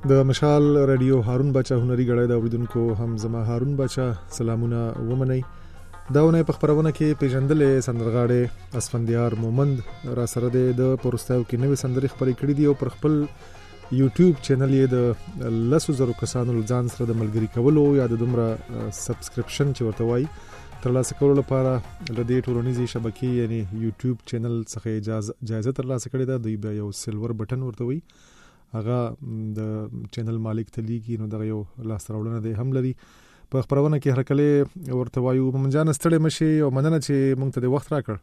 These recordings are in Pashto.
د مشال رادیو هارون بچا هنري غړای د اوریدونکو هم زما هارون بچا سلامونه ومني. داونه په خبرونه کې پیژندلې سندرغاړي اسفندیار مومند را سره د پورستاو کې نوې سندرې خبرې کړې دي او پر خپل یوټیوب چینل یې د 100,000 کسانو ځان سره د ملګری کولو یا د دومره سبسکرپشن چې ورته وایي ترلاسه کولو لپاره د دې ټولنیزې شبکې یعنی یوټیوب چینل څخه اجازه ترلاسه کړې ده. دوی به یو سیلور بټن ورته وایي، هغه د چینل مالک ته لیږي، نو دغه یو لاس راوړنه دی هم لري. په خبرونه کې هرکله ورته وایو مومنجان ستړی مشي او مننه چې موږ ته د وخت راکړ.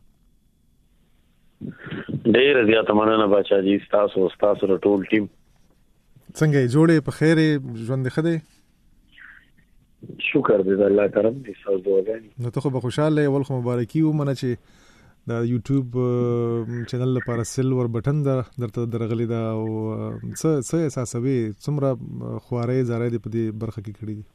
ډېر زیاته مننه بچا جی، تاسو ټول ټیم څنګه جوړې په خیر ژوند ښه دی؟ شکر دې الله کرم دې تاسو دعاګانې. نو ته خو به خوشاله ول خو مبارکي ومنه چې د یوټیوب چینل لپاره سیلور بټن درته درغلی دا او څه احساسوي څومره خوارې زارې دې په دې برخه کې کړې دي؟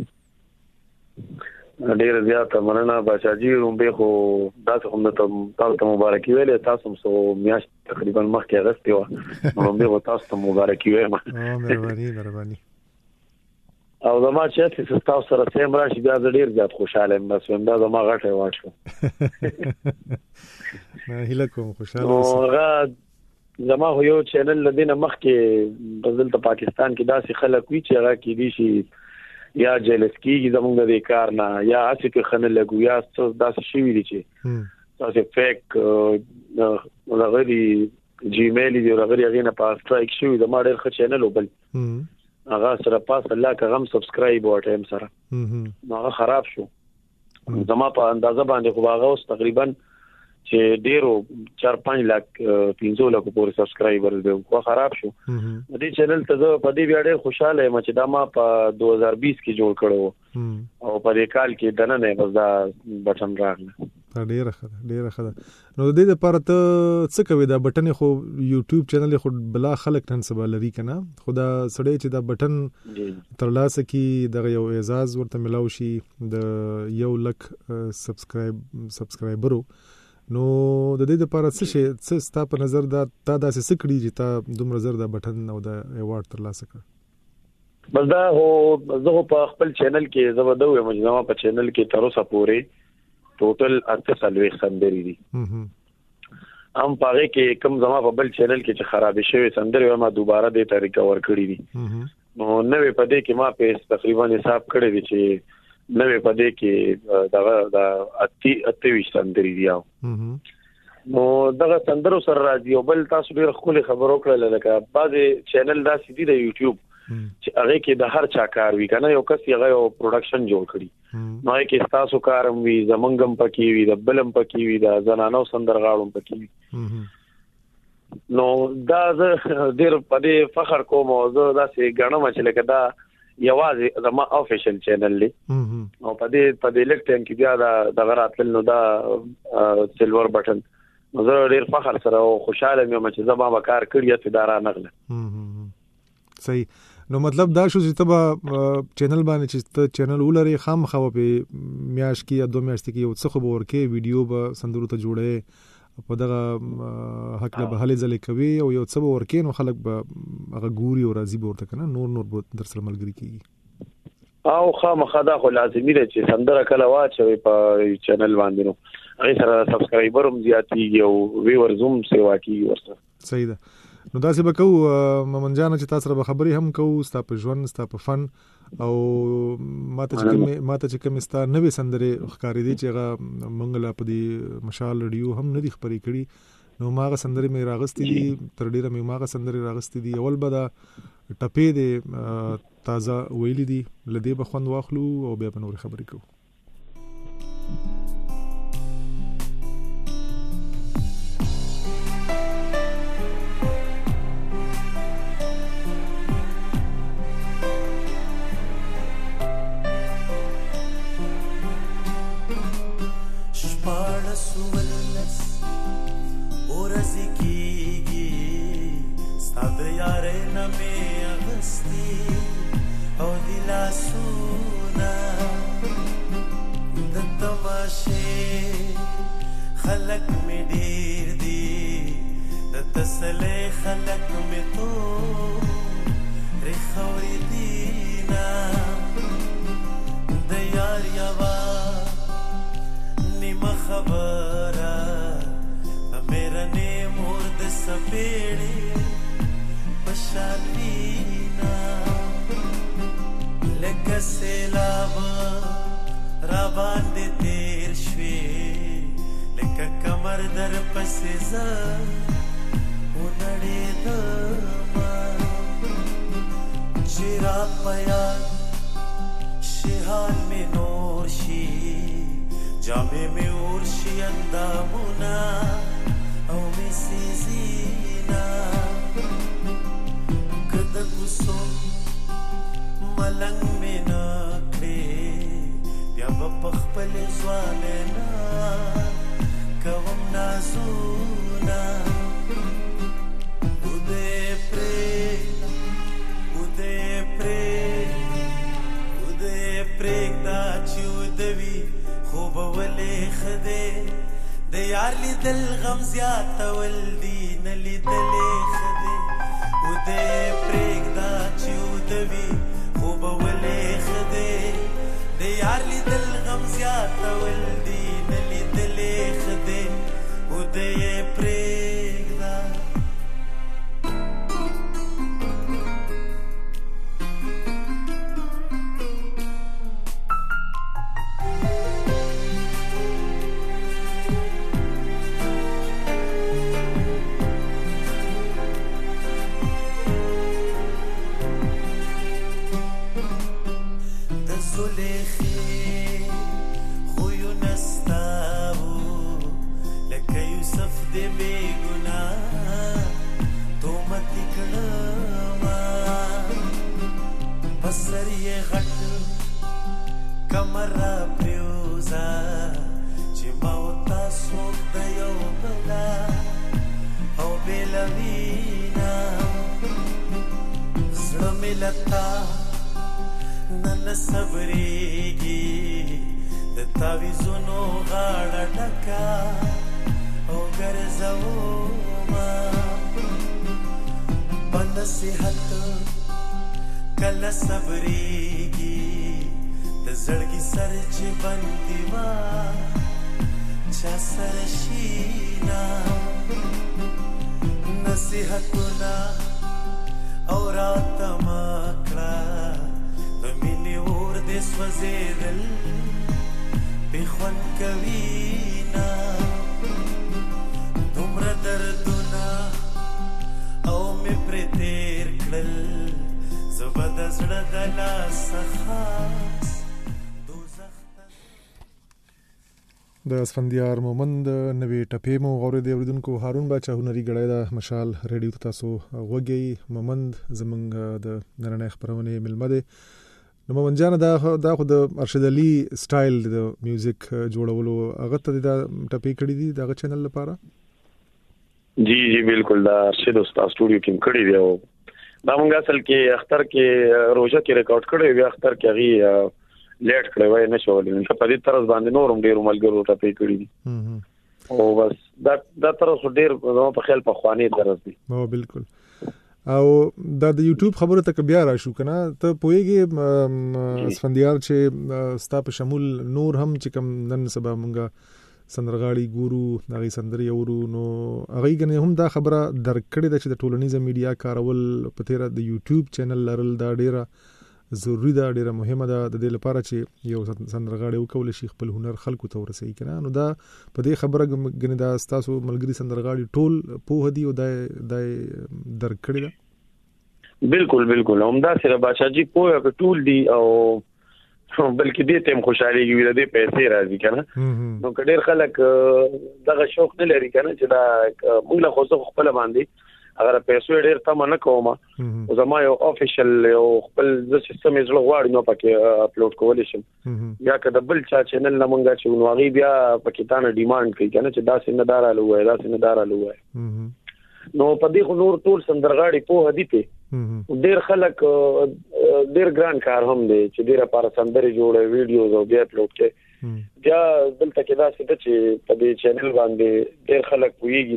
ډېر زیاته مننه بچا جی، رومبه خو تاسو هم ته مبارکي ویلې، تاسو هم سو میاشت تقریبا مخکې اغستې و، رومبه تاسو ته مبارکي وایم. مهرباني او زما چې تاسو سره سیم راشي بیا ډېر زیات خوشاله یم، بس دا زما غټه واټ شو. نه هیله کوم خوشاله اوسه. زما یو چینل لدینه مخکې بدل ته پاکستان کې داسې خلک وی چې هغه کې دي شي یا جلسکی زمونږ د کار نه یا اسی کې خنل لګو یا داسې شي وی دي چې تاسو فیک لغري جیمیل دی لغري غینه په سټرایک شي د ما ډېر ښه چینل وبل هغه سره پاس الله کا غم سبسکرایب وټه هم سره هغه خراب شو. زما په اندازه باندې خو هغه اوس تقریبا چې ډیرو 4-5 لک 15 لک پورې سبسکرایبرز دی، خو خراب شو. دې چینل ته زه په دې بیا ډېر خوشاله یم چې دا ما په 2020 کې جوړ کړو او په دې کال کې دنه نه بس دا بټن راغله. ډېر ښه ده. نو د دې لپاره ته څه کوي؟ دا بټن خو یوټیوب چینل خو بلا خلک نن سبا لري کنه، خو دا سړی چې دا بټن ترلاسه کی دغه یو اعزاز ورته ملاو شي د 1 لک سبسکرایبرو، نو د دې لپاره څه ستا په نظر دا داسې څه کړي چې تا دومره زر دا بټن او دا ایوارډ ترلاسه کړ؟ بس دا هو زه په خپل چینل کې زبردو یم چې زما په چینل کې تر اوسه پورې ټوټل 48 سندرې دي. هم پاره کې کم زما په بل چینل کې چې خراب شوی سندرې ما دوباره دې ته ریکور کړې دي. نو نوې په دې کې ما په تقریبا حساب کړی دي چې نوې په دې کې دا 28 سندرې دي. نو دغه سندرو سره راځي او بل تاسو ډېر خولي خبرو کړل لکه بعضې چینل دا سیدي د یوټیوب چې هغه کې د هر چا کار وی کنه، یو کس هغه یو پروډکشن جوړ کړي، نو کې تاسو کارم وی زمنګم پکې وی د بلم پکې وی د زنانو سندرغاړو پکې وی. نو دا ډېر په دې فخر کوم او زه داسې غنم چې لکه دا یوازې زما افیشل چینل دی او په دې لیک ټایم کې بیا د غراتل نو دا سیلور بټن نو زه ډېر فخر سره او خوشاله یم چې زما به کار کړی ته دارا نغله. صحیح. نو مطلب دا شو چې ته چینل باندې چې ته چینل ولري خامخا په میاش کې یا 2 میاشتې کې یو څه خو ورکه ویډیو به سندرو ته جوړه په دغه حق له بهاله ځلې کوي او یو څه ورکه نو خلک به هغه ګوري او راضي به ورته کنه نور به در سره ملګری کیږي او خامخا دا خو لازمي دی چې سندره کله واچوي په چینل باندې نو هغه سره سبسکرایبر هم زیاتېږي او ویورز هم سیوا کیږي ورسره. صحیح ده. نو داسې به کوو مومنجان چې تاسو سره به خبرې هم کوو ستا په ژوند ستا په فن او ماته چې کوم ستا نوې سندرې ښکارې دي چې هغه موږ لا په دې مشال رادیو هم نه دي خبرې کړي، نو ماغه سندرې مې راغستې دي، تر ډیره مې ماغه سندرې راغستې دي. اول به دا ټپې دې تازه ویلې دي لدې به خوند واخلو او بیا به نور خبرې کوو. خلق میں دیر دی د تسلے خلق میں تو رخ خوري دینا د یار یوا نیمه خبره میرا نے مورد سپیڑی پشانوینا لکه سیلاب را باندې تیر شوی لکه کمر در پسې زه ونړېدما چې را په یاد شیحال مې نور شي جامې مې اور شي اندامونه او می سیزینا کده کوسو ملنګ می نکړې بیا په خپل ځواننا کوم نازونا وده پریک دا چودوي خوب ولې خده د یار لیدل غم زیاتول دي نه لیدلې خدي و دې پرېږده چې ودوي خوب ولې خدي د یار لیدل غم زیاتول دي نه لیدلې خدي و دې پرېږده کمرا پریوزا چې موتا سوک د یو بلا او بلوینا زړه مې لتا نن صبرېږي د تعویذونو غاړه ډکه او ګرځوما په نصیحت کله صبرېږي زړګي سر چې بندي وا چا سره شینا نصیحتونه او رات مکړه د مینې اور دې سوځېدل بېخون کوي نه دومره دردونه او مې پرې تېر کړل زه به د زړه د لاسه خاص د اسفندیار مومند نوې ټپې مو غوړې اوریدونکو هارون باچا هنري غړی دا مشال ریډیو ته تاسو وګي مومند زمونږ د نړۍ خبرونه ملمه ده نو مومند جان دا خو د ارشد علي سټایل د میوزیک جوړولو هغه ته دا ټپې کړې دي دا چینل لپاره جی بالکل دا ارشد استاد سټوډیو کې کړی دی او دا موږ اصل کې اختر کې روزه کې ریکارډ کړی وی اختر کې غي لیټ کړی وای نه شولې نو په دې طرز باندې نورم ډیر ملګرو ته پی کړی دي او بس دا طرز ډیر په خیال په خواني درز دي او بالکل او دا د یوټیوب خبره ته بیا راشو کنه ته پويږي اسفندیار چې ستا په شمول نور هم چې کم نن سبا مونږه سندرغاړي ګورو دغه سندري اورو نو هغه غنه هم دا خبره درکړې ده چې د ټولنیزه میډیا کارول په تیر د یوټیوب چینل لرل دا ډیره ضروری ده ډیره مهمه ده د دې لپاره چې یو سندرغاړي وکول شي خپل هنر خلکو ته ورسوي کنه نو دا په دې خبره غنه دا تاسو ملګری سندرغاړي ټول په هدي او د درکړې ده بالکل همدا سره بادشاہجي په ټول دی او بلکې دې تم خوشالي وي د پیسې راځي کنه نو کډیر خلک دغه شوق نه لري کنه چې دا موږ له خو خپل باندې اگر پیسې ډیر تم نه کوم او زما یو افیشل یو خپل د سیستم زړه غواړي نو پکې اپلوډ کول شم یا کله بل چا چینل لمونګه چې نوغي بیا پکې تانه ډیماند کوي کنه چې دا سندارالو وای نو په دې خو نور ټول سندرغاړي په هدي ته ډیر خلک ډیر ګران کار هم دی چې ډیر لپاره سندري جوړه ویډیوز او بیا اپلوډ کوي بیا دلته کې دا څه چې په دې چینل باندې ډیر خلک ویږي نه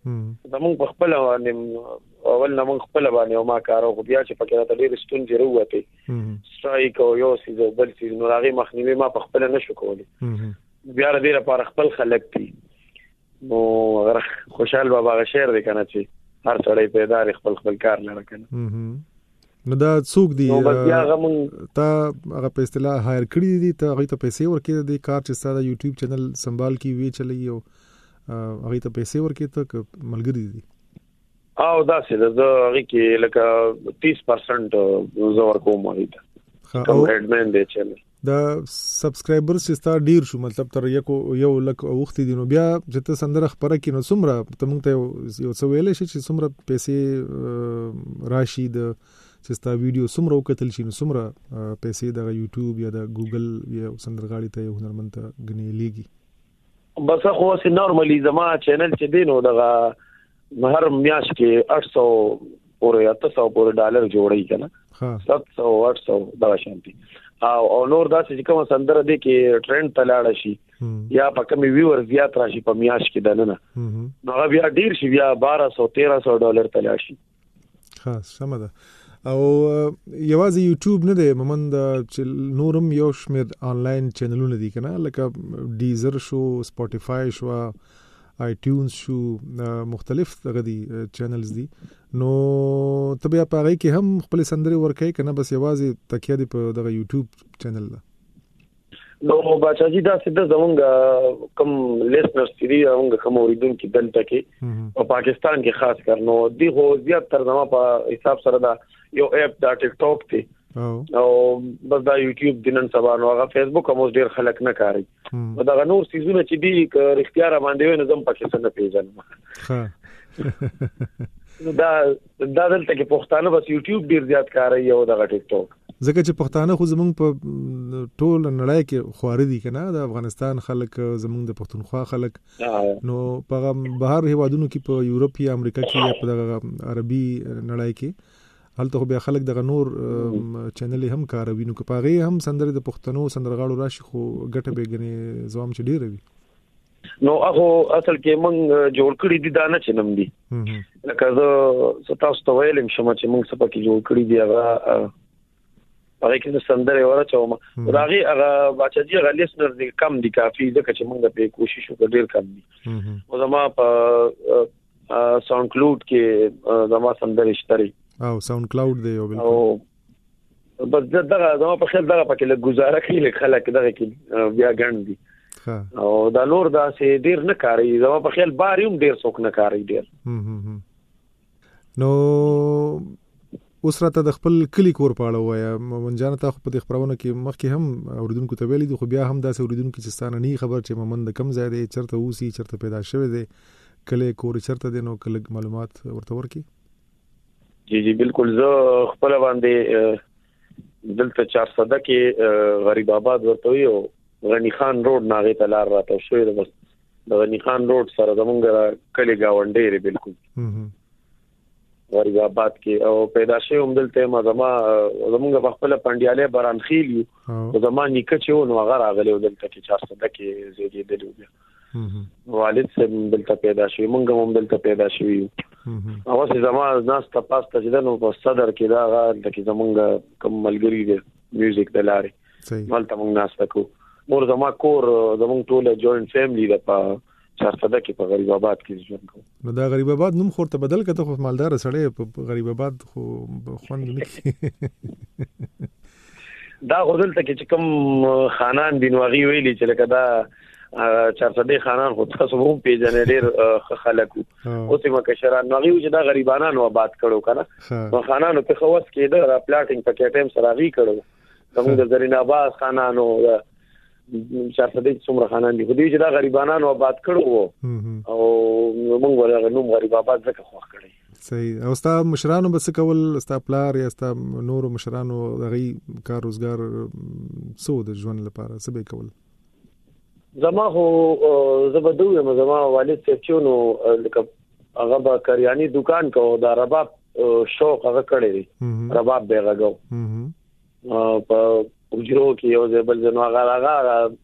زمون په خپل باندې اول نه مونږ خپل باندې او ما کارو خو بیا چې پکې راته ډېر ستونزې وروته سټرایک او یو سیز بل سیز نو هغه مخنیوي ما په خپل نشو کولی بیا ر دې لپاره خپل خلک دي نو خوشحال بابا شعر دی کنه چې هر سړی پیدا خپل کار لره کنه نو دا څوک دی تا هغه په اصطلاح هایر کړی دي ته هغه ته پیسې ورکړي دي کار چې ستاسو یوټیوب چینل سنبال کی وی چلی او هغه ته پیسې ورکړي ته ملګری دي او دا څه د هغه کې لکه 30% زور کوم هغه ته کوم هډمن دی چینل دا سبسکرایبرز چې ستا ډیر شو مطلب تر یو لک وخت دي نو بیا چې ته سندره خبره کې نو څومره ته مونږ ته یو څه ویل شي چې څومره پیسې راشي د چې ستا ویډیو څومره وکتل شي نو څومره پیسې د یوټیوب یا د ګوګل یا سندرغاړي ته یو هنرمند ته غني لیږي بس خو سه نورمالي زما چینل چې دینو دغه هر میاش کې 800 پورې 800 پورې ډالر جوړی کنه 700 800 دا شانتي او نور دا چې کوم سندره دی کې ټرند تلاړ شي یا په کومي ویور زیات راشي په میاش کې دنه نو هغه بیا ډیر شي بیا 1200 $1300 تلاړ شي خاص سم ده او یوازې یوټیوب نه دی مومند چې نورم یو شمیر آنلاین چینلونه دي کنه لکه ډیزر شو سپوټیفای شو آیټیونز شو مختلف دغه دي چینلز دي نو ته بیا په هغه کې هم خپل سندري ورکې کنه بس یوازې تکیه دی په دغه یوټیوب چینل ده نو بچا جی دا سیده زمونږ کم لیسنرز دي هغه کوم اوریدونکو دلته کې او پاکستان کې خاص کر نو دی هو زیات تر زما په حساب سره دا یو اپ دا ټیک ټاک دی او بس دا یوټیوب دنن سبا نو هغه فیسبوک هم ډیر خلک نه کاری دا نور سيزونه چې دی اختیار باندې نظم پکې څنګه پیژنم دا دلته کې پښتانه بس یوټیوب ډیر زیات کاری او دا ټیک ټاک ځکه چې پښتانه خو زمونږ په ټول نړۍ کې خواري دي کنه د افغانستان خلک زمونږ د پښتونخوا خلک نو په بهر هیوادونو کې په یورپ یا امریکا کې یا په عربي نړۍ کې هلته خو بیا خلک دغه نور چینل هم کاروي نو که پاغه هم سندره د پښتنو سندرغاړو راشي خو ګټه به غني زوام چې ډیر وي نو هغه اصل کې مونږ جوړ کړی دي دا نه چنم دي لکه زه تاسو ته ویلم شم چې مونږ سپه کې جوړ کړی دي هغه کې سندره ورچوم راغي هغه بچی هغه لیسنر دي کم دي کافي ځکه چې مونږ په کوشش وکړو ډیر کم دي او زما په ساوند کلاود کې زما سندره شتري او ساوند کلاود دی او بالکل بس دغه زما په خیال دغه پکې له گزاره کوي خلک دغه کې بیا ګڼ دي او دا نور دا سي ډیر نه کاری زما په خیال باریوم ډیر څوک نه کاری ډیر نو اوس راته د خپل کلی کور پاړه وایا مونږ ته خو په خبرونه کې مخکې هم اوریدونکو ته ویلي خو بیا هم دا اوریدونکو چې ستانه نه خبر چې مومند کم ځای دی چرته اوسي چرته پیدا شوی دی کله کور چرته دی نو کله معلومات ورته ورکی جی بالکل زه خپل باندې دلته 400 کې غریب آباد ورته یو غنی خان روډ ناغه تلار راته شوی د بس د غنی خان روډ سره زمونږ کلی گاونډي ری بالکل غریب آباد کې او پیدا شوی هم دلته ما زمونږ په خپل پندیاله باران خیل یو زمان نیکه چې نو هغه راغلی دلته کې 400 کې زیږی دی والد سم دلته پیدا شوی مونږ هم دلته پیدا شوی او چې زما ناس ته پاسته چې نو په صدر کې دا غا د زمونږ کوم ملګری دی میوزیک د لارې مالته مونږ ناس تکو مور زما کور زمونږ ټول جوائنٹ فیملی د په 400 کې په غریب آباد کې ژوند کوم نو دا غریب آباد نوم خورته بدل کته خو مالدار سړی په غریب آباد خو خوند نه دا غوډل ته چې کوم خانان بنواغي ویلي چې لکه دا 400 خانان خو تاسو هم پیژنې ډېر خلکو اوسې مکشران نو غوي چې دا غریبانو آباد کړو کنه نو خانانو په خواص کې دا پلاټینګ پکې ټیم سره غي کړو زموږ د زرین آباد خانانو 400 څومره خانان دي خو دې چې دا غریبانو آباد کړو او موږ ورغه نوم غریب آباد ځکه خو کړی صحیح او ستا مشرانو بس کول ستا پلار یا ستا نور مشرانو دغه کار روزګار سو د ژوند لپاره څه به کول زما هو زبدوی زما والد سچونو لکه هغه با کریانی دکان کو دا رباب شوق هغه کړی رباب به غاګو په وجرو کې یو ځبل جنو هغه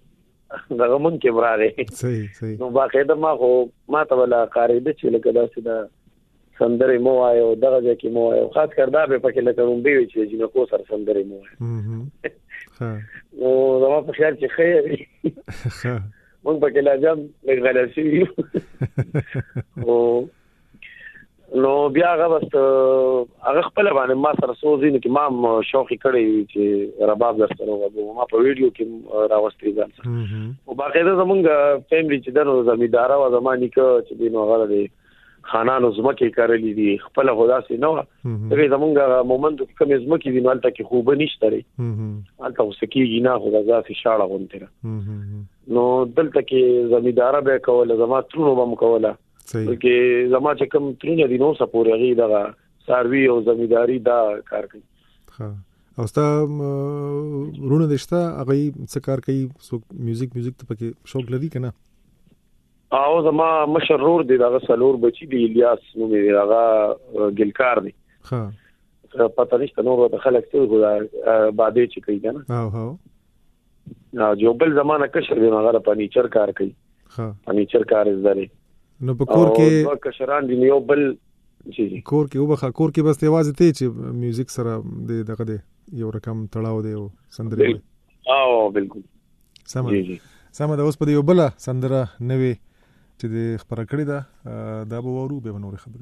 دغه مونږ کې براره صحیح نو باقاعده ما ته ولا قاعده چې لکه دا سده سندره مو آیو دغه ځکه مو آیو خاص کر دا به پکې لکه روم به چې جنو کو سر سندره مو آیو نو زما په خیال چې خیر مونږ پکې لازم لګلاسي او نو بیا هغه خپل باندې ما سره سوزي نو کې ما شوقي کړی چې رباب درسره وګورم ما په ویډیو کې راوستي ځان او باقاعده زمونږ فیملی چې دنو زمیدار او زمانی کې چې دینو هغه دی خانانو زمکه کارلې دي خپل خدا سي نو دغه زمونږ مومنت کوم زمکه دي نو البته کې خوب نشته لري البته وسکیږي نه خدا ذات شاړه غونته نو دلته کې زمیدار به کوله زما ترونو به کوله چې زما چې کوم ترونه دي نو سپورغي دغه ساروي او زمیداری دا کار کوي ها او ستا رونه دشته هغه څه کار کوي سو میوزیک ته پکې شوق لري کنه او زما مشرور دی دغه سلور بچی دی الیاس نو می هغه ګلکار دی ها پته نشته نو د خلک څه غواړي باندې چې کوي کنه او جو بل زمانہ کشر دی هغه فرنیچر کار کوي ها فرنیچر کار زده نو په کور کې کشران دی یو بل جی کور کې بس ته आवाज ته چې میوزیک سره دغه دی یو رقم تړاو دی او سندره او بالکل سم دا اوس په یو بل سندره نوې چې د خبره کړې ده دا به ورو به نور خبرې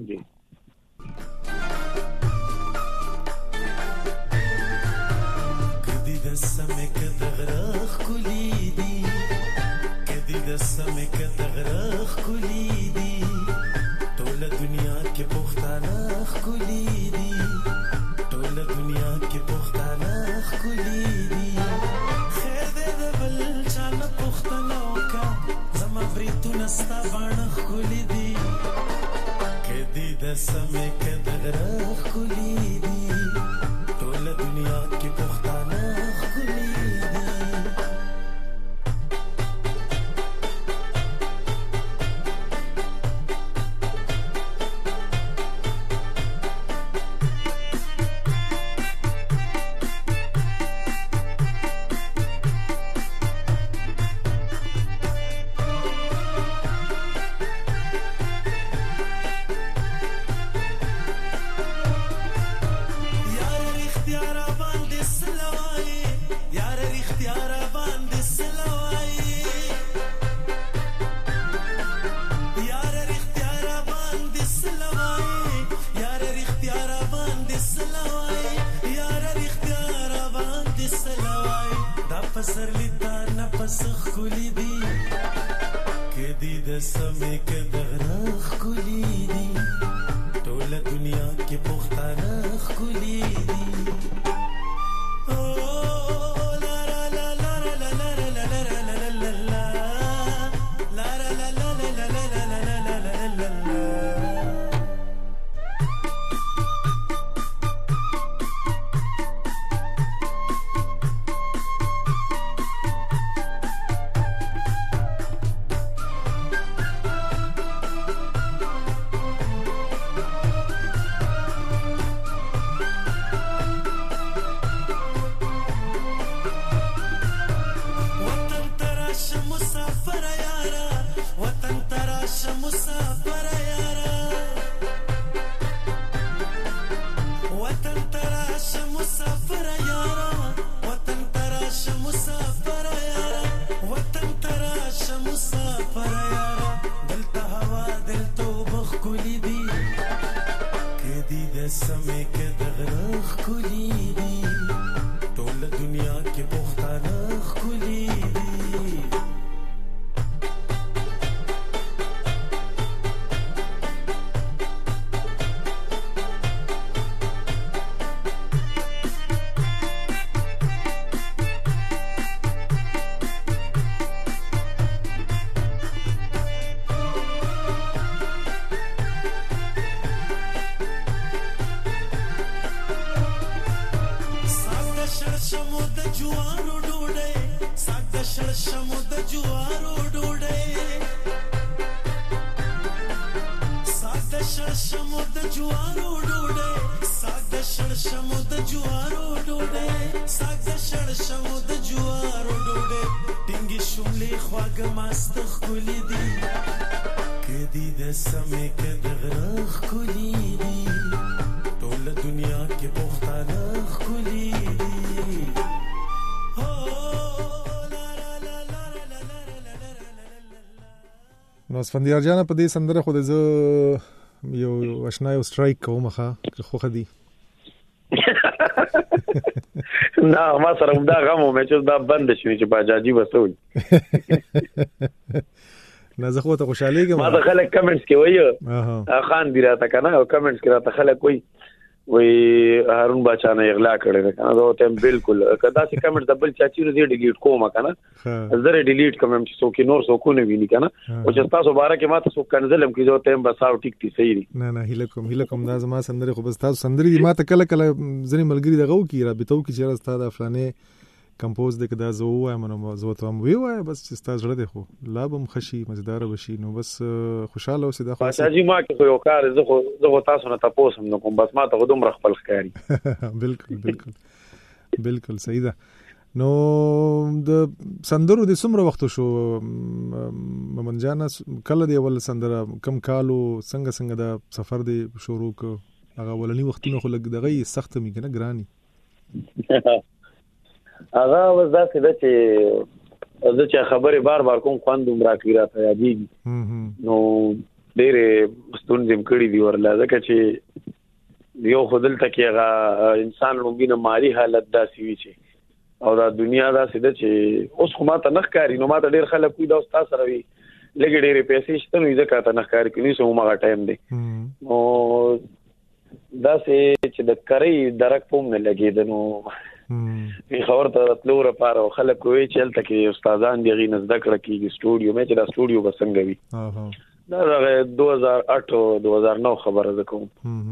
کدی د سمې کدغرخ کلی دی کدی د سمې کدغرخ کلی دی ټول دنیا کې پښتانه کلی دی ټول دنیا کې پښتانه کلی دی خیر دې د بل چان پښتنو کا زما بریتونه ستا باندې کلی دی کدی د سمې کدغرخ کلی دی ټول دنیا کې پښتانه کلی دی شملې خواږه ماست ښکلي دي که دي د سمې که د غره ښکلي دي ټوله دنیا کې پښتانه ښکلي دي. نو اسفندیار جان په دې سندره خو د زه یو آشنا یو سټرایک کوم ښه خو خدي نه ما سره دا غمو مې چې دا بند شي چې باجاجي وسوي نه زه خو ته خوشاله کېم. ما د خلک کمنټس کې وایي خان دی راته کنه او کمنټس کې راته خلک وایي هارون باچا نه اغلا کړی ده کنه دا ته بالکل کدا چې کمنټ دبل چاچی نو دې ډیلیټ کوم کنه زره ډیلیټ کوم چې څوک نور څوک نه ویني کنه او چې تاسو باره کې ماته څوک کنزلم کې جو ته بساو ټیک تی صحیح دي. نه هیله کوم دا زما سندره خو بس تاسو سندري دي ماته کله ځنی ملګری دغه کی رابطو کې چې راست دا فلانه کمپوز د کدا زو وایم نو زو ته هم وی وای بس چې تاسو جوړه دی خو لابم خشي مزدار بشي نو بس خوشاله اوسې دا خو باچاجي ما کې یو کار زه خو تاسو نه تاسو هم نو کوم بس ما ته دوم رخ خپل ښکاری. بالکل صحیح ده. نو د سندرو د څومره وخت شو ممن جان کله دی ول سندره کم کالو څنګه دا سفر دی شروع ک هغه ولني وختونه خو لګ دغه سخت می کنه ګرانی هغه وځه چې خبره بار کوم خواندوم راکې راته یادېږي نو ډېرې ستونزې کړې دي ورله ځکه چې یو خدل تکي هغه انسان لوګینه مالی حالت داسې وي چې او دا دنیا داسې ده چې اوس خو ماته نه ښکاري نو ماته ډېر خلک کوي دا اوس تاسو سره وي لږې ډېرې پیسې شته نو ځکه ته نه ښکاري کوي نو هغه ټایم دی نو داسې چې د کرۍ درک پوم نه لګېده نو په خبر ته تلور لپاره خلک کوي چې هلته کې استادان دي غي نزد کړه کیږي سټوډیو مې چې دا سټوډیو بسنګ وي دا 2008 2009 خبره ده کوم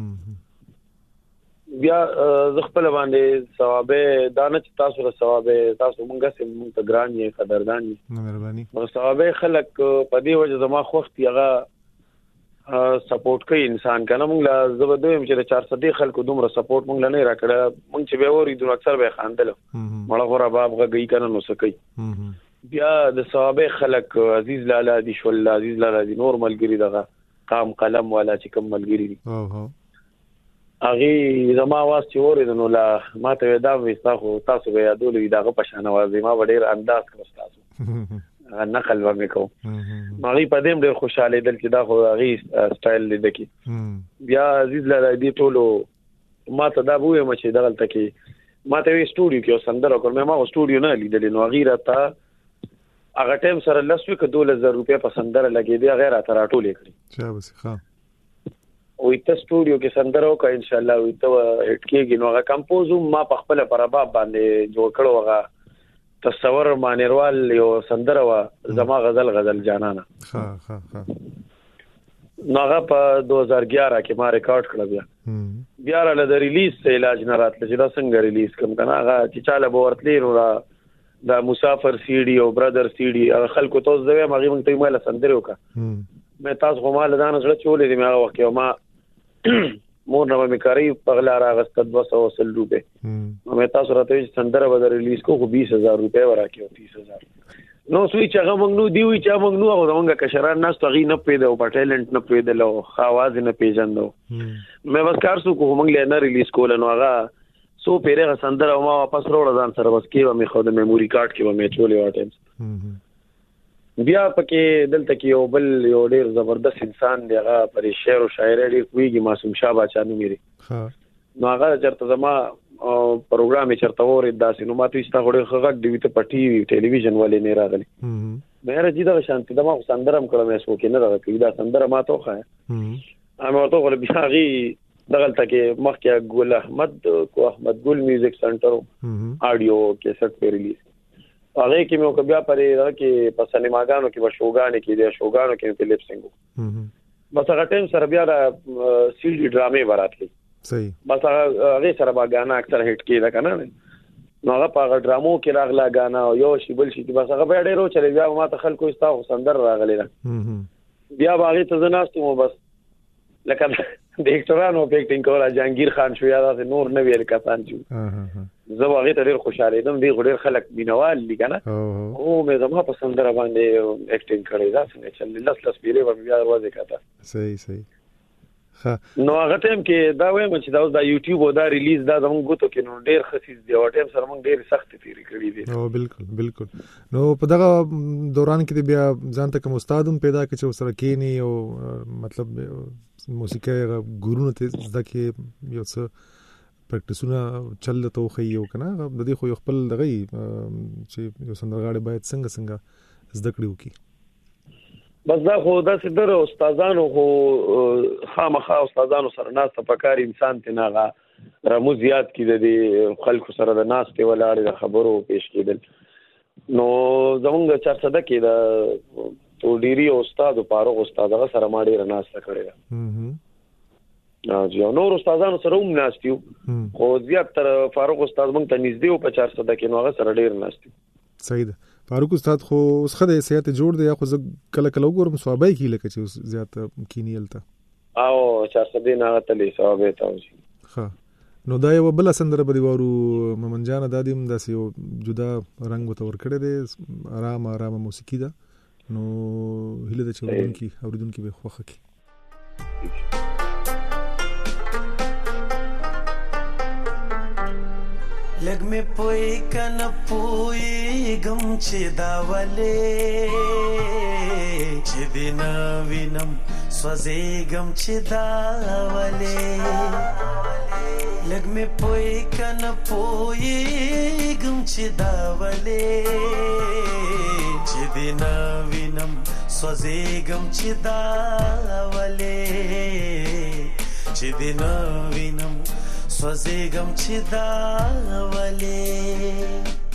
بیا زه خپل باندې ثوابه دانه چې تاسو له ثوابه تاسو مونږه سم مونږ ته ګران یې قدردان یې مهرباني نو ثوابه خلک په دې وجه زما خوښ هغه سپورټ کوي انسان کنه مونږ لا زبردویم چې 400 خلکو دومره سپورټ مونږ نه راکړه مونږ چې به وری دون اکثر به خاندل مړه غره باب غي کنه نو سکی بیا د ثوابه خلک عزیز لالا دي شو الله عزیز لالا دي نورمال ګری دغه قام قلم والا چې کوم ملګری دي اغه زما आवाज چې اورید نو لا ماته دا وستا خو تاسو به یادول دغه پښانه وازي ما ډیر انداز کړ تاسو نقل ورمې کوم مغي پدیم ډېر خوشاله دل چې دا خو غي سټایل لیدل کی بیا عزیز لاله دې ټولو ما ته دا وې مچې دغلت کې ما ته وی سټوډیو کې سندره کوم ما سټوډیو نه لیدل نو غیره تا هغه ټیم سره لسوي ک 2000 روپیا په سندره لګې دی غیر اتر ټولې کړی چا بس ښه وې ته سټوډیو کې سندره وکړه ان شاء الله وې ته هټ کېږي نو هغه کمپوز ما په خپل پرباب باندې جوړ کړو هغه تصور مانیروال یو سندره وا زما غزل جانانا ها نوغه په 2011 کې ما ریکارډ کړ بیا را د ریلیز ته علاج نه راتل چې دا څنګه ریلیز کوم کنه هغه چې چاله بورتلی نو دا مسافر سی ډي او برادر سی ډي خلکو ته زوی مغي مونږ ته مال سندره وکړه مې تاسو هم له دانه سره چولې دي مې وخت ما مور نه مې کاری پغلا راغست 200 روپے مې تاسو راته سندره به ریلیز کو 20000 روپے ورکیو 30000 نو سوي چې هغه مونږ نو دی وی چې مونږ نو هغه کشران ناس ته غي نه پیدا او ټیلنت نه پیدا لو خواز نه پیژندو مې بس کار سو کو مونږ له نه ریلیز کول نو هغه سو پیره سندره ما واپس وروړ ځان سره بس کې مې خو د میموري کارت کې مې چولې واټم بیا پکې دلته کې یو بل یو ډېر زبردست انسان دی هغه پر شعر او شاعري ډېر کوي معصوم شاه بچا نو میری نو هغه چرته زما پروګرام چرته ور داسې نو ماته ایستا غوړې خغک دی ته پټي ټلویزیون والے نه راغلي مې راځي دا شانتي دما سندرم کړم مې سو کې نه راغلی دا سندره ماته خو هم ورته ول بيغي دغلته کې مخکې ګل احمد ګل میوزیک سنټر اډیو کیسټ په ریلیز هغه کې مې وکبیا پرې راکې په سینماګانو کې ورشوګانې کې د شوګانو کې په لیپسینګ بس هغه ټیم سره بیا سی ډي ډرامې وراتلې صحیح بس هغه سره با غانا اکثر هټ کېده کنه نو هغه په ډرامو کې راغلا غانا او یو شی بل شي بس هغه ډېر ورو چلے بیا ما ته خلکو استاو سندر راغلی بیا باغې ته زناستم بس لکه د اکټرانو په اکټینګ کوله جهانگیر خان شو یا نور نه ویل کسان شو زه هغه ته ډیر خوشاله یم. دی ډیر خلک مینوال دي کنه او مې زما په سندره باندې اکټینګ کړی دا څنګه چې لس پیری و بیا ورځې کاته. صحیح نو هغه ټیم کې دا وایم چې دا اوس د یوټیوب او دا ریلیز دا زموږ غوتو کې نو ډیر خسیس دی او ټیم سره موږ ډیر سخت تیری کړی دي. او بالکل نو په دغه دوران کې بیا ځان ته کوم استاد هم پیدا کړ چې سره کینی او مطلب موسیقي ګورونه ته زده کې یو څه پریکټیسونه چلته خو یو کنه د دې خو خپل دغه چې یو سندرغاړي باید څنګه زده کړو کی بس دا خو دا سدر استادانو خو خامخا استادانو سره ناس ته پکار انسان ته ناغه رموز یاد کړي د خلکو سره د ناس ته ولاړ د خبرو پیش کېدل. نو زمونږ 400 کې دا تو ډيري استاد او فاروق استاد هغه سره ما ډیر ناس ته کړی دا نور استادانو سره هم ناستیو خو زیات تر فاروق استاد مونږ ته نږدې او په 400 کې نو هغه سره ډیر ناستیو. صحیح ده. فاروق استاد خو اوس خدای سیاست جوړ دی خو کله وګورم ثوابای کی لکه چې زیات کینیلته او 400 نه غتلې ثوابه تاسو ها. نو دا یو بل سندره به دیوارو ممن جان دادیم داسې یو جدا رنگ وتور کړی دی آرام موسیقي ده. نو هله د اوریدونکو به خوخه کی لګ مې پوي کنه پوي غم چې دا ولې چې دینا وینم سوځي غم چې دا ولې لګ مې پوي کنه پوي غم چې دا ولې چې دینا وینم سوځي غم چې دا ولې چې دینا وینم سوځېږم چې دا ولې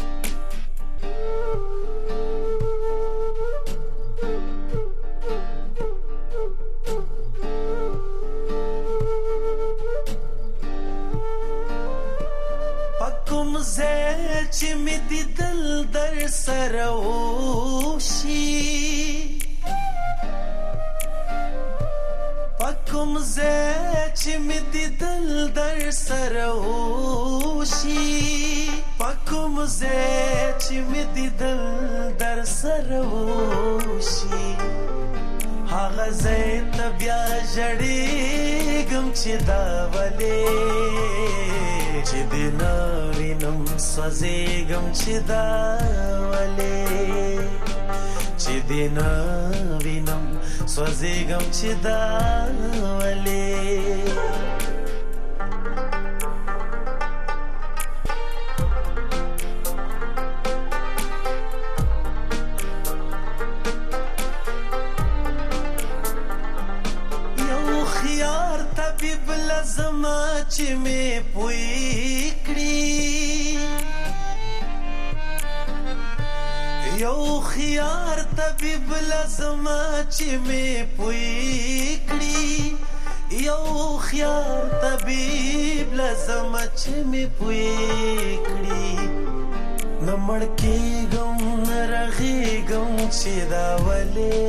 پکوم زه چې مې دیدل در سره وشي پکوم زه چې مې دیدل در سره وشي پکوم زه چې مې دیدل در سره وشي هغه زه ته بیا ژړېږم چې دا ولې چې دې نه وینم سوځېږم چې دا ولې چې دې نه وینم سوځېږم چې دا ولې یو خيار طبيب لازم چې مې پوي کړی یو خيار طبيب لازم چې مې پوي کړی یو خيار طبيب لازم چې مې پوي کړی نمړ کېږم رغېږم چې دا ولې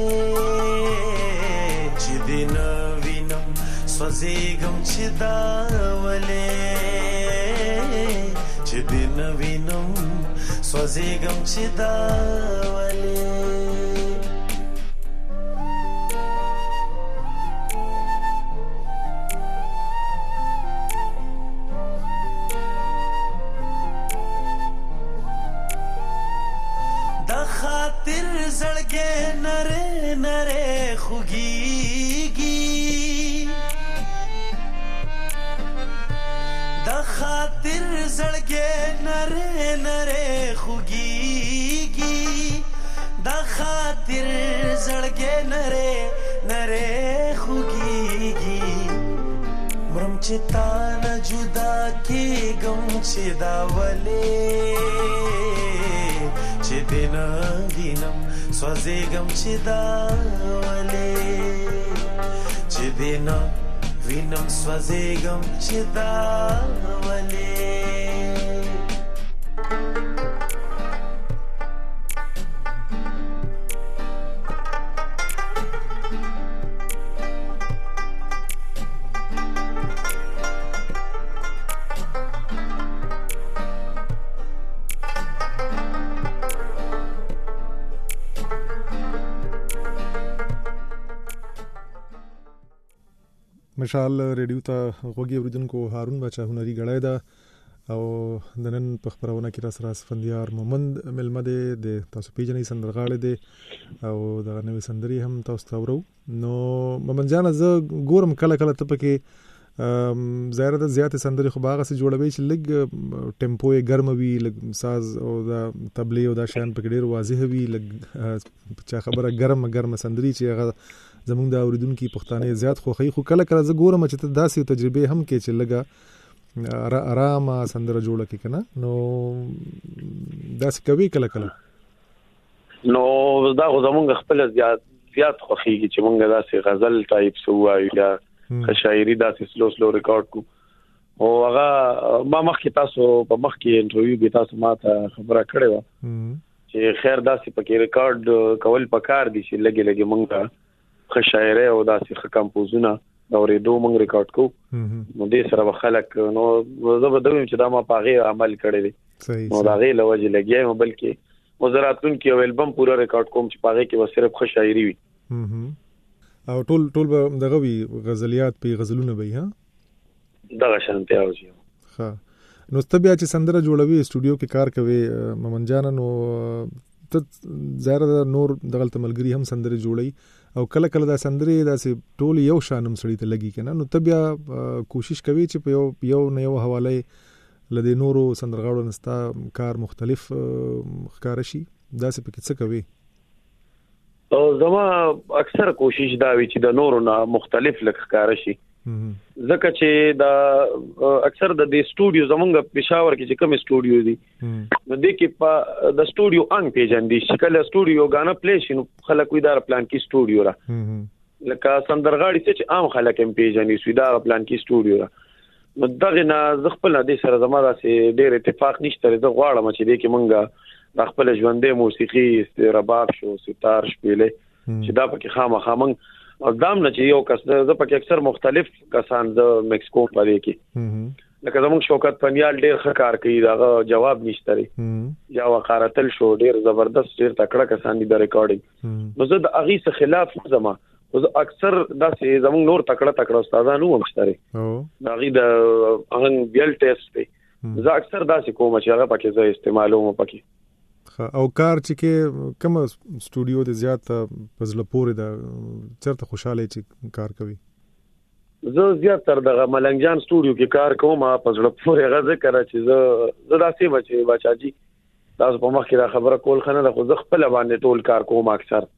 چې دې نه وینم سوځېږم چې دا ولې چې دې نه وینم سوځېږم چې دا ولې د خاطر زړګې نره خوږیږي د خاطر زړګې نره خوږیږي د خاطر زړګې نره خوږیږي مرم چې تا نه جدا کېږم چې دا ولې چې دې نه وینم سوځېږم چې دا ولې چې دې نه وینم سوځېږم چې دا ولې مشال ریډیو ته غوږی اوریدونکو هارون بچا هنري غړای دا او د نن په خبرونه کې را سره اسفندیار مومند ملمه د تاسو پیژنې سندرغاړي دي او د نوې سندري هم تاسو ته ورو نو مومند جان زه ګورم کله کله ته پکې ظاهر د زیاتې سندري خو باغه سي جوړوي چې لګ ټیمپو یې ګرم وي لګ ساز او د تبلی او د شان پکې ډیر واضح وي لګ چا خبره ګرم سندري چې هغه زمونږ د اوریدونکو پښتانه زیات خوخي خو کله کله زه ګورم چې ته داسې تجربه هم کې چې لګا آرام سندره جوړه کې کنه نو داسې کوي کله کله نو دا زمونږ خپل زیات خوخي چې مونږ داسې غزل ټایپ سو وایو یا شاعري داسې سلو ریکارډ کو او هغه ما مخکې تاسو په مخکې انټرویو کې تاسو ماته خبره کړې و چې خیر داسې پکې ریکارډ کول پکار دي چې لګي مونږه شاعري او داسې کمپوزونه دا ورېدو مونږ ریکارډ کو نو دې سره خلک نو زه به دویم چې دا ما پاغه عمل کړی دی نو دا غي لوجه لګي بلکې وزارتون کې یو البم پورا ریکارډ کوم چې پاغه کې صرف خو شاعري وي او ټول به دغه وی غزلیات په غزلونه وي ها دغه شانته اوسي ها نو ستبیا چې سندره جوړوي استودیو کې کار کوي مومن جان نو ته ظاهر نور دغه تملګری هم سندره جوړي او کله کله دا سندره داسې ټول یو شانم سړی ته لګي کنه نو تبیا کوشش کوي چې په یو نه یو حواله لدی نورو سندرغاړو نستا کار مختلف ښکار شي داسې پکې څه کوي او زما اکثر کوشش دا وی چې د نورو نه مختلف لکار شي ځکه چې دا اکثر د سټوډیو زمونږ پېښور کې چې کوم سټوډیو دي نو د کې په د سټوډیو ان پیجن دي چې کله سټوډیو غانا پلی شي نو خلک وی دا پلان کې سټوډیو را لکه سندرغاړي چې عام خلک هم پیجن دي دا پلان کې سټوډیو را نو دغه نه خپل د سره زما داسې ډېر اتفاق نشته زه غواړم چې د کې مونږه د خپل ژوندې موسیقي رباب شو ستار شپېلې چې دا پکې خامخا مونږ او دام نه چې یو کس زه پکې اکثر مختلف کسان د میکسیکو پرې کې لکه زموږ شوکت پنیال ډېر ښه کار کوي دا جواب نشته لري یا وقارتل شو ډېر زبردست ډېر تکړه کسان دي د ریکارډینګ نو زه د اغي څخه خلاف زما اکثر دا چې زموږ نور تکړه استادانو هم شته دا غي د هغه بیل ټیسټ دی زه اکثر دا چې کوم چې هغه پکې زه استعمالوم پکې او کار چې کې کوم سټوډیو د زیات پزله پورې د چرته خوشاله چې کار کوي زه زیات تر د ملنګ جان سټوډیو کې کار کوم پزله پورې غزه کړه چې زه داسې بچاجي تاسو په مخ کې دا خبره کول خنه د خو زه خپل باندې ټول کار کوم اکثر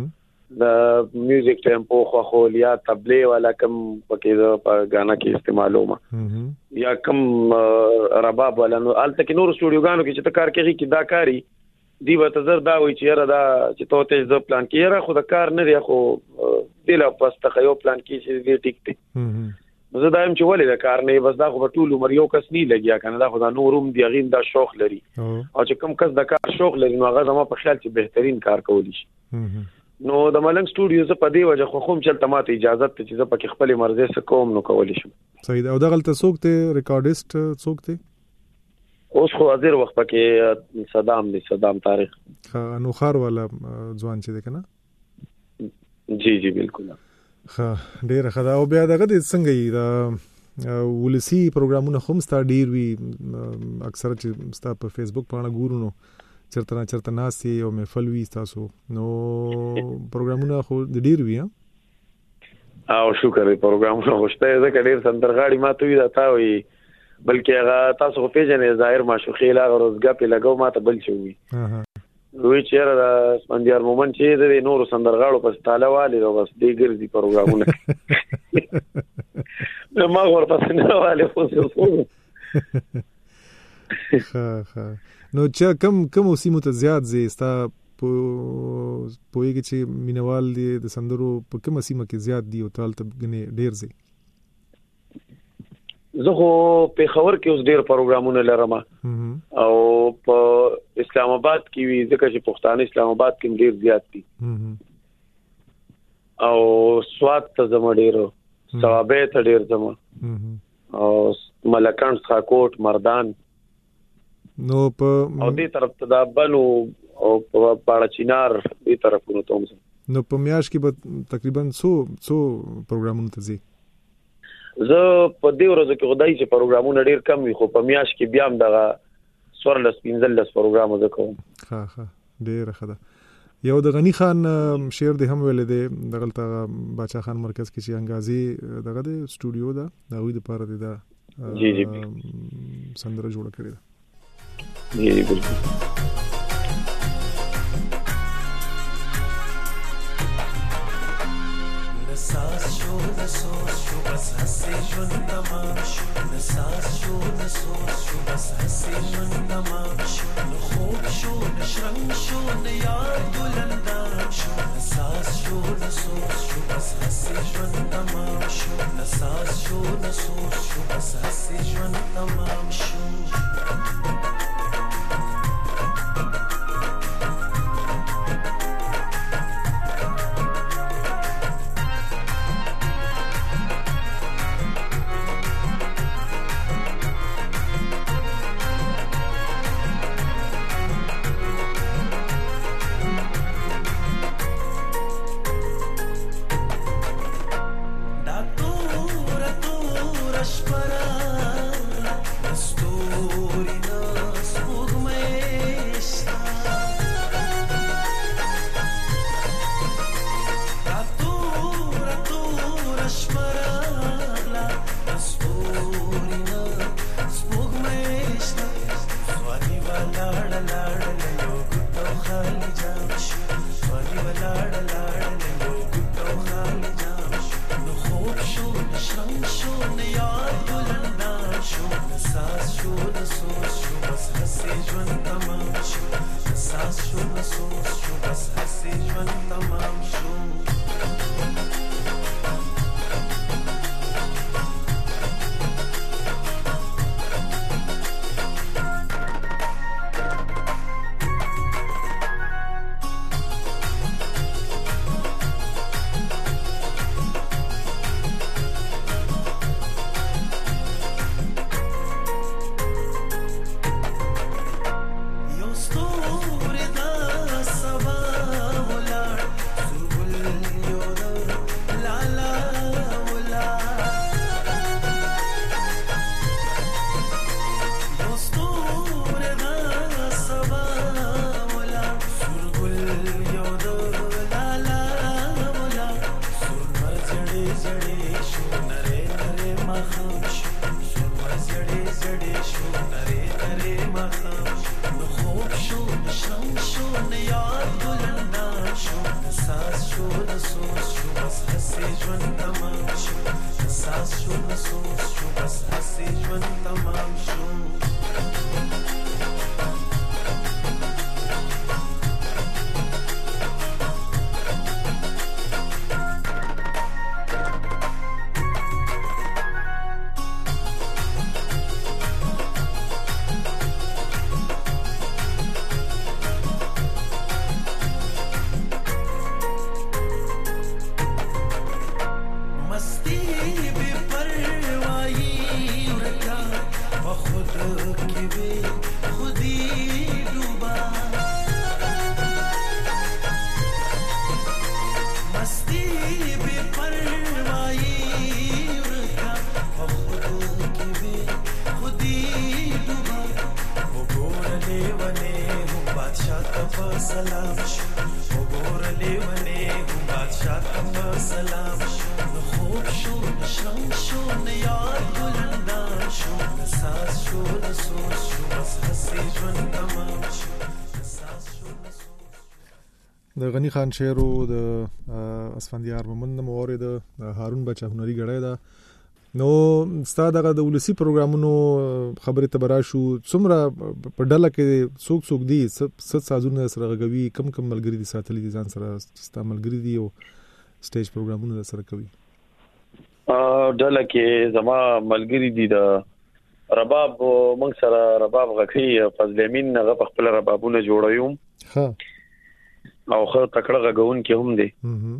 د میوزیک ټیمپو خو یا تبلی والا کم پکې په غانا کې استعمالوم یا کم رباب والا نو الته کې نور سټوډیو غانو کې چې کار کوي کې دا کاری دی به تزر دا وی چې را دا چې توته ز پلان کې را خو د کار نه دی خو دله پس ته یو پلان کې چې دی ټیک دی زه دایم چې ولې د کار نه بس دا خو ټول عمر یو کس نه لګیا کنه دا خو دا نوروم دی غین دا شوق لري او چې کم کس د کار شوق لري نو هغه زما په خیال چې بهترین کار کولی شي نو د ملنګ سټوډیو ز په دی وجه خو کوم چې تماته اجازه ته چې ز په خپل مرزه سره کوم نو کولی شم صحیح دا او دغه څوک ته ریکارډیست څوک ته اوس خو حاضر وخت پکې صدام تاریخ نو خار والا ځوان چې ده کنه جی بالکل ډیر خدا او بیا دغه څنګه دا ولسی پروګرامونه هم ستا ډیر وی اکثر چې ستا په فیسبوک باندې ګورو نو چرته ناسي او محفل وی تاسو نو پروګرامونه خو ډیر وی او شکر پروګرامونه خوشته ده کډیر سندرغاړي ماته وی دا تا وی بلکې هغه تاسو په پیژنې ظاهر معشوقي لا غروزګه په لګاو ماته بل شوی وی چیرې د اسفندیار مومن چې د نور سندرغاړو په ستاله والي نو بس دې ګرځي پروګرامونه ما ورپسې نه والي خو نو چې کم اوسمو ته زیات زیستا پوهیږي چې مینوال دي د سندرو په کومه سیمه کې زیات دي او تل ته ډیر زی زه خو په خبر کې اوس ډیر پروګرامونه لرم او په اسلام آباد کې وی ځکه چې پښتانه اسلام آباد کې ډیر زیات دي او سواد ته زما ډیر ثوابه ته ډیر زما او ملکان څخه مردان نو په او دې طرف ته دا بنو او په پاړه چینار دې طرفونو ته نو په میاش کې به تقریبا 100 پروګرامونه ته زی زه په دې ورځو کې خدای چې پروګرامونه ډیر کم وي خو په میاش کې بیا هم دغه 14-15 پروګرام وکړم. ها ډیر ښه ده. یو د غنی خان شعر د هم ویل دی دغلته باچا خان مرکز کې چې انګازي دغه د سټوډیو دا غوي د پاره دی دا جی سندره جوړ کړی ده. جی بالکل. نساز شو بس هسي جون تمام شو نساز شو بس هسي جون تمام شو خوب شو نشرنگ شو نیار بلندام شو نساز شو بس هسي جون تمام شو نساز شو بس هسي جون تمام شو د غنی خان شعر او د اسفندیار مومند مورید هارون بچا هنري غړای دا نو ستاسو دغه د ولسی پروګرامونو خبره تبرا شو څومره په ډله کې څوک دی ست سازونه سره غوي کم ملګری دي ساتلې دي ځان سره ستاسو ملګری دي او سټیج پروګرامونه سره کوي ډله کې زما ملګری دي د رباب موږ سره رباب غخي فضل امین هغه په خپل ربابونه جوړوم ها او خو تکړه غون کې هم دي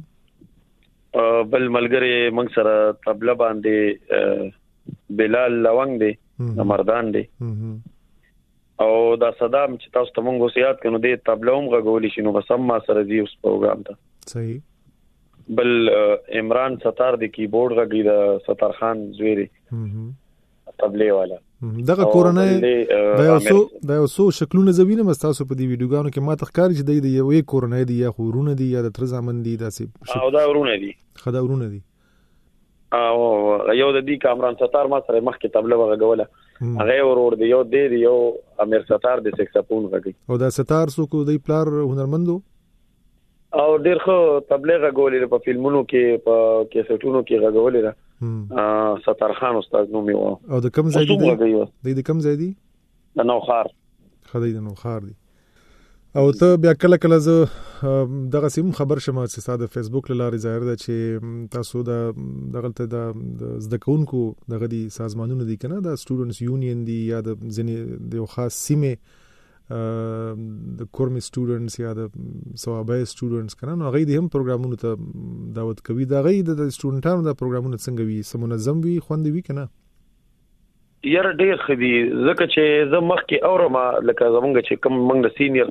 بل ملګری موږ سره طبله باندې بلال لونګ دی مردان دی او دا صدام چې تاسو ته موږ وسیات کنو دی طبله هم غولې شنو بس ما سره دی اوس پروګرام ته صحیح بل عمران ستار د کیبورډ غږی د ستار خان زویری تبلیغ والا دغه کورنۍ د یو څو شکلونه زوینه مستاسو په دې ویډیوګانو کې ما تخکاری چې د یو کورنۍ دی یا خورونه دی یا د تر زامن دی داسې او دا ورونه دي خداورونه دي او یو د دې کامران ستار ما سره مخ کې تبلیغ غوله هغه ورور دی یو دی یو امیر ستار د سکسفون غږی او دا ستار سو کو دی پلار هنرمندو او ډیر خو تبلیغ غولې په فلمونو کې په کیسټونو کې غولې را ستار خان استاد نوم یو او د کم ځای دی د کم ځای دی د نوخار خدای د نوخار دی او ته بیا کله کله زه دغه سیم خبر شمه چې ساده فیسبوک لاره ظاهر ده چې تاسو دغه د زده کوونکو دغه دي سازمانونه دي کنه د سټوډنټس یونین دي یا د ځینې د خاص سیمه د کورمي سټوډنټس یا د سوابای سټوډنټس کنه نو هغه دي هم پروګرامونو ته دعوت کوي دا غي د سټوډنټانو د پروګرامونو څنګه وي سمونظم وي خوندې وي کنه یاره ډیر خدي زکه چې زه مخ کې اورم لکه زمونږ چې کوم موږ د سینیئر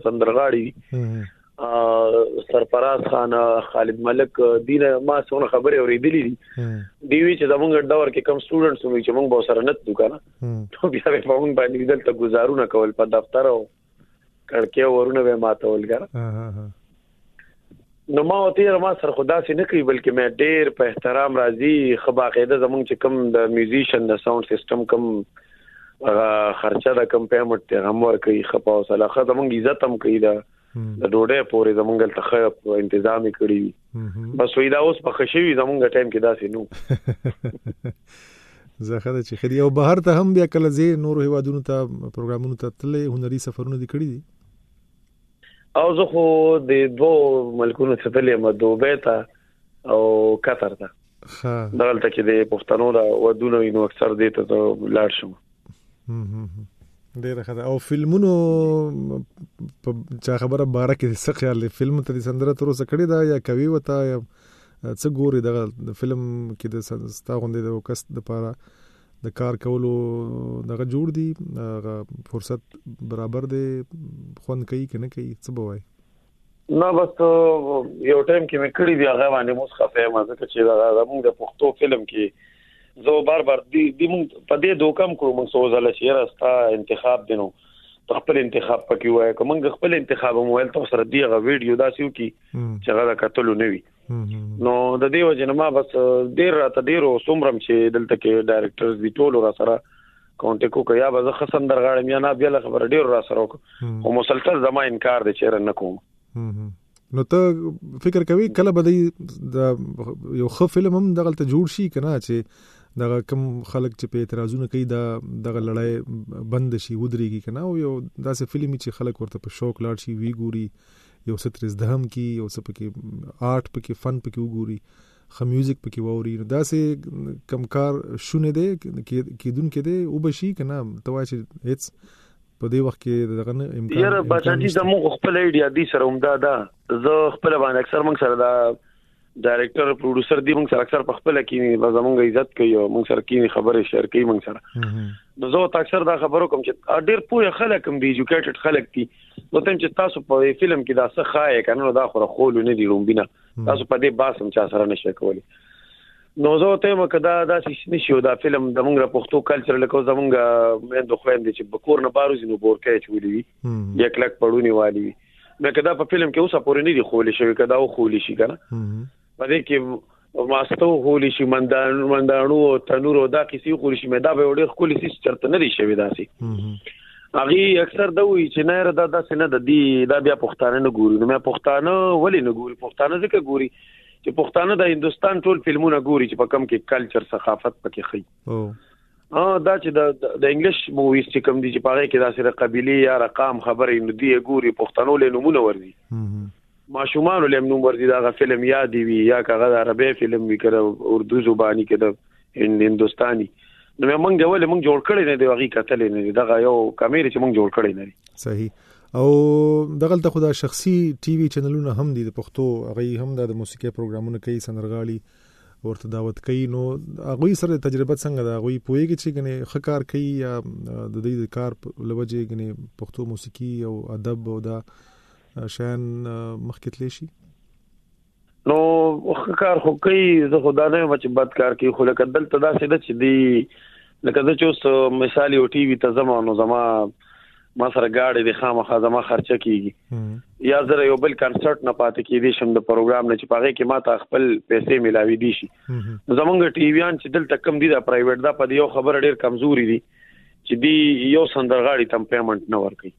سندرغاړي سرفراز خان خالد ملک دینه ما څونه خبرې اوریدلې دي دیوی چې زمونږ دور کې کوم سټوډنټس وي چې موږ به سره نت دوکانه ته بیا په موږ باندې دلته گزارونه کول په دفتر او کړکې ورونه به ماتول ګره نو ما وته ما سره خدا سي نه کوي بلکې مې ډېر په احترام راځي خو باقاعده زمونږ چې کوم د میوزیشن د ساوند سیستم کوم خرچه د کم پیمنټ ته هم ور کوي خپاو صلاح زمونږ عزت هم کوي د ډوډۍ پورې زمونږ ته خو تنظیم کړی بس وې دا اوس په خشوي زمونږ ټایم کې داسې نو زه خدای چې خدي او بهر ته هم بیا کله زی نور هیوادونو ته پروګرامونو ته تللې هنري سفرونه دي کړی دي او زه خو د دوه ملکونو څخه تلم دوبه ته او قطر ته دلته کې د پښتنو دا ودونه نو اکثر دې ته لاړ شم ډیره ښه او فلمونو په خبره باره کې څه خیال فلم ته د سندره تر اوسه کړی دا یا کوي وتا یا څه ګوري د فلم کې د ستا غونډې د وکست د پاره د کار کولو دغه جوړ دي فرصت برابر دی خوند کوي کنه کوي څه بوای نو بس یو ټایم کې مې کړی دی هغه باندې مسخفه ما ځکه چې دا موږ د پښتو فلم کې زه بار دی موږ په دې دوکم کوو موږ سوزاله چې راستا انتخاب دینو خپل انتخاب پکې وای کوم موږ خپل انتخاب موبایل ته سره دیغه ویډیو داسیو کې چې هغه کتلو نه وي نو د دې وجه ما بس ډیر سومرم چې دلته کې ډایرکټرز دی ټول را سره کانټیکټ کو یا به خصن درغاړم یا نه بیا خبر ډیر را سره او مسلسل زما انکار د چیرې نه کوم نو ته فکر کوي کله به یو ښه فلم هم دغه ته جوړ شي کنه چې دغه کم خلک چې په اعتراضونه کوي دغه لړۍ بند شي ودرېږي کنه او یو داسې فلمي چې خلک ورته په شوق لاړ شي وی ګوري یو سترز دهم کی یو څه پکې آرټ پکې فن پکې وګوري خو میوزیک پکې ووري دا سه کمکار شونه دي کېدون کې دي او بشي کنه توای چې هیڅ په دې وخت کې دغه امکان یاره بچی زموږ خپل ایډیا دي سره عمده ده زه خپل باندې اکثر موږ سره دا ډایرکټر پروډوسر دی موږ سره اکثر په خپل کې زموږ عزت کوي او موږ سره کې خبره شیر کوي موږ سره نو زه اکثر دا خبرو کوم چې ډیر پوهه خلک هم دي ایجوکیټډ خلک دي نو تم چې تاسو په فلم کې دا څه خای کنه دا خو خول نه دی رومبینه تاسو په دې باسم چا سره نشئ کولی نو زه ته مکدا دا چې نشو دا فلم د موږ پښتو کلچر لکه زمونږ مې خويندې چې بکور نه باروزي نو بورکې چولې یک لک پړونی والی مې کدا په فلم کې اوسه پورې نه دی خولې شوی کدا او خولې شي کنه پدې کې ماستو خولې شي مندانو تنور او دا کیسې خولې شي مې دا به وړي خولې شي چرته نه دی شوی داسي اغي اکثر دا وی چې نه را دا سینه د دې دا بیا پښتانه نه ګوري نو مې پښتانه ولې نه ګوري پښتانه ځکه ګوري چې پښتانه د هندستان ټول فلمونه ګوري چې په کم کې کلچر ثقافت پکې خي دا چې د انګلیش موویز چې کم دي چې پاره کې دا سره قبيله یا رقم خبرې نو دی ګوري پښتنو له نمونه ورزي ماشومان له نوم ورزي دا فلم یاد وي یا کغه عربي فلم وی کړه اردو زبانی کې د هندستاني نو موږ ولې موږ جوړ کړی نه دی هغه کتل نه دی دا یو کیمرې چې موږ جوړ کړی نه دی صحیح او دغه ته خدا شخصي ټي وي چینلونه هم دي د پښتو هغه هم د موسیقي پروګرامونه کوي سندرغاړي ورته دعوت کوي نو هغه سره تجربه څنګه دا هغه پوهیږي چې کنه خکار کوي یا د دې کار لوجه کنه پښتو موسیقي او ادب او دا شان مخکتلی شي نو کار خو کوي زه خدا نه مچ بد کار کوي خو لکه دلته دا سیده چې دی لکه زه چې مثال یو ټي وي ته زمانو زما ما سره گاډي د خامخا زما خرچه کیږي یا زه یو بل کنسرت نه پاتې کیدی شم د پروګرام نه چې پاره کې ما ته خپل پیسې ملاوي دي شي زمونږ ټي ویان چې دلته کم دي دا پرایویټ دا په یو خبر ډیر کمزوري دي چې دی یو سندرغاړي تم پیمنٹ نه ورکي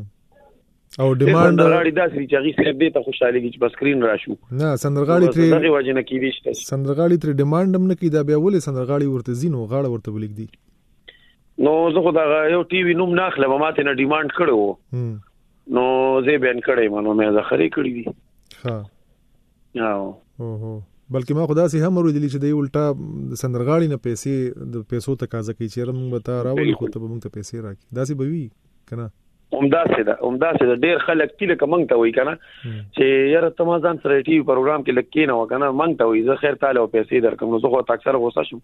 او ډیماند سندرغاړي دا سړي چې هغه سره دې ته خوشاليږي چې په سکرین راشو نه سندرغاړي ترې دغه وجه نه کیدی شته سندرغاړي ترې ډیماند هم نه کیدا بیا ولې سندرغاړي ورته زینو غاړه ورته ولیک دي نو زه خو دا یو ټي وی نوم ناخله ماته نه ډیماند کړو نو زه بیان کړی مانو مې ځخري کړی دي ها او بلکې ما خدا سي هم ورودلی چې دی الټا سندرغاړي نه پیسې د پیسو تقاضا کوي چې رم بتا راولي خو ته مونږ ته پیسې راکې دا سي بوي کنه عمدہ سي ډېر خلک کله کوم ته وای کنه چې یاره ته ما ځان سره ټي وی پروګرام کې لکې نه وکنه مونږ ته وای زه خیر تعالی او پیسې درکم نو زه خو اکثر غوسه شم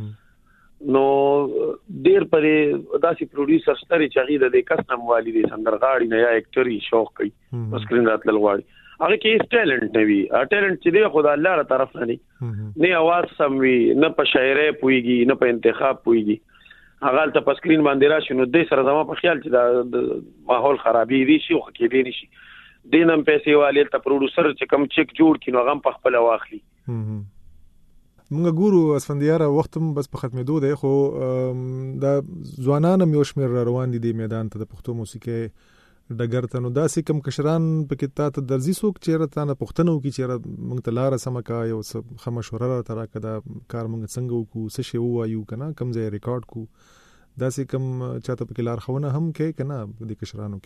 نو ډېر پرې داسي پروډوسر ستري چغې د کسټم والی دي سندرغاړي نه یا اکټري شوق کوي سکرین راتل غواړي هغه کې ټیلنٹ نه وي ټیلنٹ چې دی خدای الله تعالی طرف نه دی نه आवाज سم وي نه په شاعري پويږي نه په انتخاب پويږي هغه ته په سکرین باندې راشي نو د سره زما په خیال چې د ماحول خرابې دي شي خو کې دي نشي دینم پیسې والي ته پروډوسر چې کم چیک جوړ کینو غم په خپل واخلي مونږ ګورو اسفندیار وخت بس په ختمېدو دی خو دا ځوانان هم یو شمېر روان دي د میدان ته د پښتو موسیقي ډګر ته نو داسې کم کشران پکې تا ته درځي څوک چېرې تا نه پوښتنه وکړي چېرې مونږ ته لاره سمه کا یو ښه مشوره راته راکړه دا کار مونږ څنګه وکړو څه شی ووایو که نه کم ځای ریکارډ کړو داسې کم چاته پکې لارښوونه هم کوي که نه د کشرانو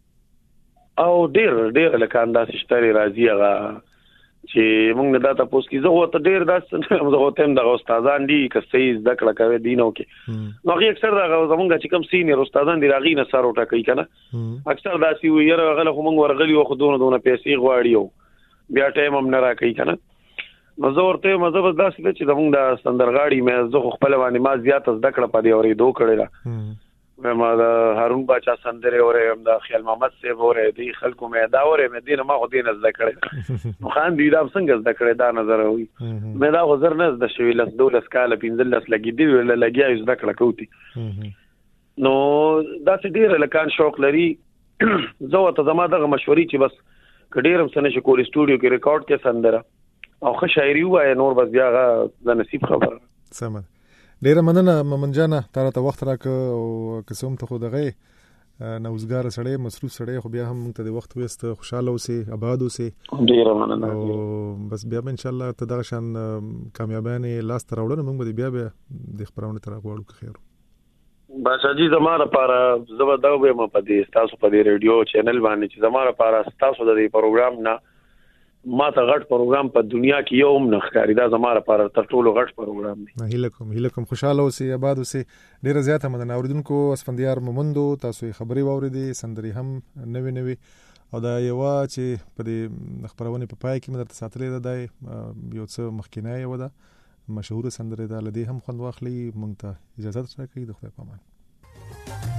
کې او ډېر لکه انداسې شته راځي هغه چې موږ نه دا تاسو کې زه وته ډېر داس زه وته هم د استادان دي کسې زده کړه کوي دینو کې نو هغه اکثر دا زمونږ چې کوم سینیر استادان دي راغی نه سر وټه کوي کنه اکثر دا سی ویره غله خو موږ ورغلی او خودونه پیسې غواړي بیا ټایم هم نه راکې کنه نو زه ورته مزه بس داسې چې زمونږ د سندرغاړي مې زه خپل باندې ما زیات زده کړه پدې اورې دوه کړل ما د هارون باچا سندره اورې هم د خیال محمد صاحب اورې دي خلکو مې دا اورې مې دینه ما خو دینه زده کړل نو خان دې دا څنګه زده کړې دا نظر وي مې دا غزر نه زده شوی لس دولس کاله 15 لګې دی ولا لګیا زده کړه کوتي نو دا چې ډېر لکان شوق لري زه ته زما دغه مشورې چې بس کډیرم سنه چې کول سټوډیو کې ریکارډ کې سندره او ښه شاعري وای نور بس بیا د نصیب خبره سم ډیره مننه ممن جانه تاره ته وخت راک او قسم ته خو دغه نوزګار سړی مصروف سړی خو بیا هم ته د وخت وست خوشاله اوسې آباد اوسې ډیره مننه او بس بیا ان شاء الله ته دغه شان کامیابانه لاس تر وړنه موږ به بیا د خبرونه تر غواړو خیر باشا جی زماره لپاره زبردو به م په دې تاسو په دې ریډیو چینل باندې چې زماره لپاره تاسو د پروګرام نه ما ته غټ پروګرام په دنیا کې یو هم نه ښکاري دا زماره لپاره تر ټولو غټ پروګرام دی هیله کوم خوشاله اوسئ آباد اوسئ ډیره زیاته مننه اوریدونکو اسفندیار مومندو تاسو خبري واوریدي سندري هم نوي او دا یو چې په دې خبرونه په پای کې مدته ساتلې ده یو څه مخکینه یو ده مشهور سندره ده لدی هم خوند واخلي مونږ ته اجازه راکړئ د خدای په امان